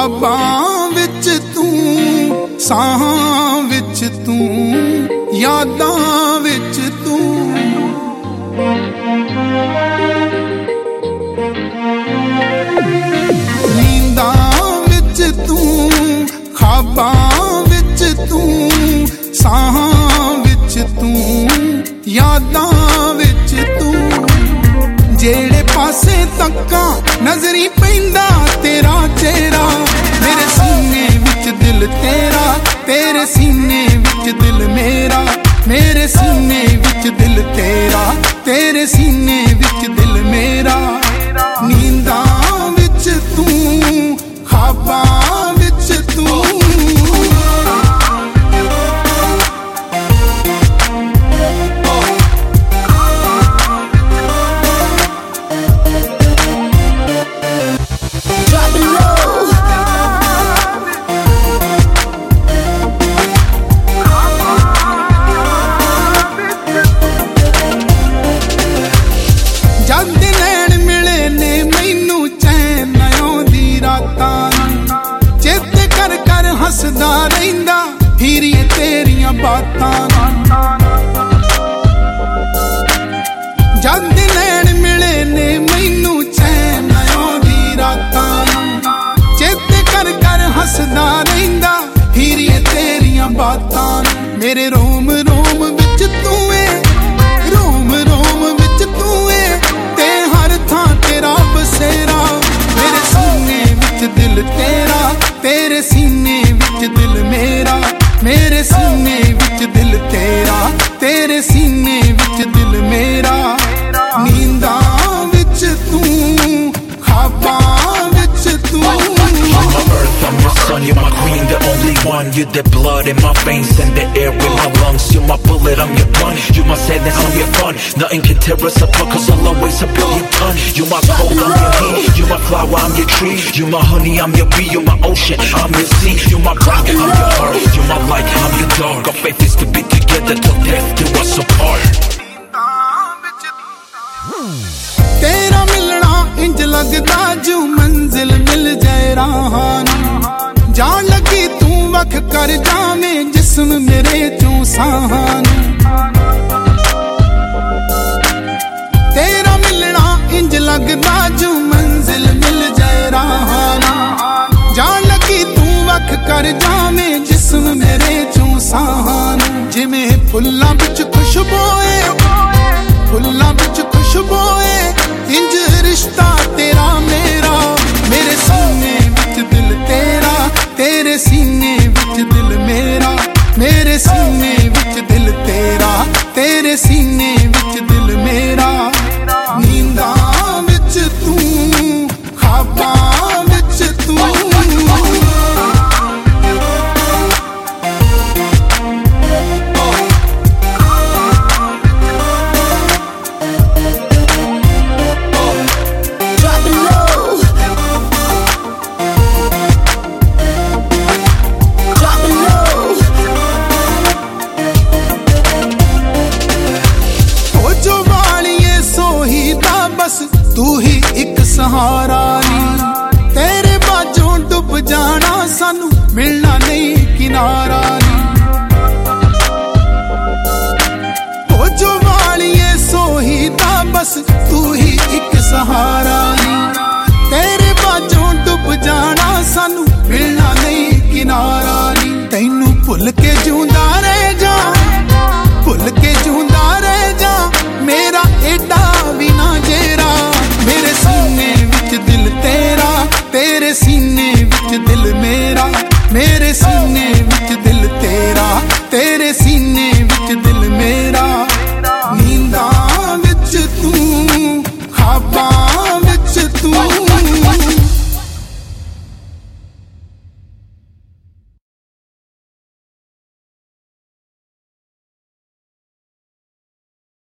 ख्वाबां विच तू, साहां विच तू, यादां विच तू। नींदां विच तू, ख्वाबां विच तू, साहां विच तू, यादां विच तू। जेड़े पासे तक्कां नजरी पैंदा तेरा चेहरा, मेरे सीने विच दिल तेरा, तेरे सीने विच दिल मेरा, मेरे सीने विच दिल तेरा, तेरे सीने विच दिल मेरा। नींदां विच तू, ख्वाबां विच तू। हसदा रहिंदा हीरिए तेरियां बातां, जद नैन मिले ने मैनू चैन आउंदी रातां। चेते कर कर हसदा रहिंदा हीरिए तेरियां बातां। मेरे रोम रोम विच तू है, रोम रोम विच तू है, ते हर थां तेरा बसेरा। मेरे सीने विच दिल तेरा, तेरे सीने विच दिल मेरा, मेरे सीने विच दिल तेरा, तेरे सीने विच दिल मेरा। नींदां विच तू, ख्वाबां विच तू। I'm your son, you're my queen, the only one. You're the blood in my veins and the air in my lungs. You're my bullet, I'm your gun. You're my sadness, I'm your fun. Nothing can tear us apart, cause I'll always a billion ton. You're my cold, I'm your heat. You're my flower, I'm your tree. You're my honey, I'm your bee. You're my ocean, I'm your sea. You're my rock, I'm your heart. You're my light, I'm your dark. Our faith is to be together till death do us apart. तेरा मिलना इंज लगदा जो मंजिल मिल जाए राहां। जान लगी तू वख कर जावें जिस्म मेरे चों साहां। तेरा मिलना इंज लगदा जो मंजिल मिल जाए राहां। जान लगी तू वख कर जावें जिस्म मेरे चों साहां। जिवें फुल्लां विच खुशबू है, फुल्लां विच खुशबू है, इंज रिश्ता तेरा मेरा। मेरे सीने विच दिल तेरा, तेरे सीने विच दिल मेरा, मेरे सीने विच दिल तेरा, तेरे सीने विच दिल मेरा। नींदां विच तू, ख्वाबां विच तू। तू ही एक सहारा नी, तेरे बाजों डुब जाना सानू मिलना नहीं किनारा नी। ओ जो वालिए सोहीदा बस तू ही एक सहारा नी, तेरे बाजों डुब जाना सानू मिलना नहीं किनारा नी। तैनू भुल के जिउंदा रह जा, भुल के जिउंदा रह जा, मेरा एडा भी ना जेरा। मेरे सीने विच दिल तेरा, तेरे सीने विच दिल मेरा, मेरे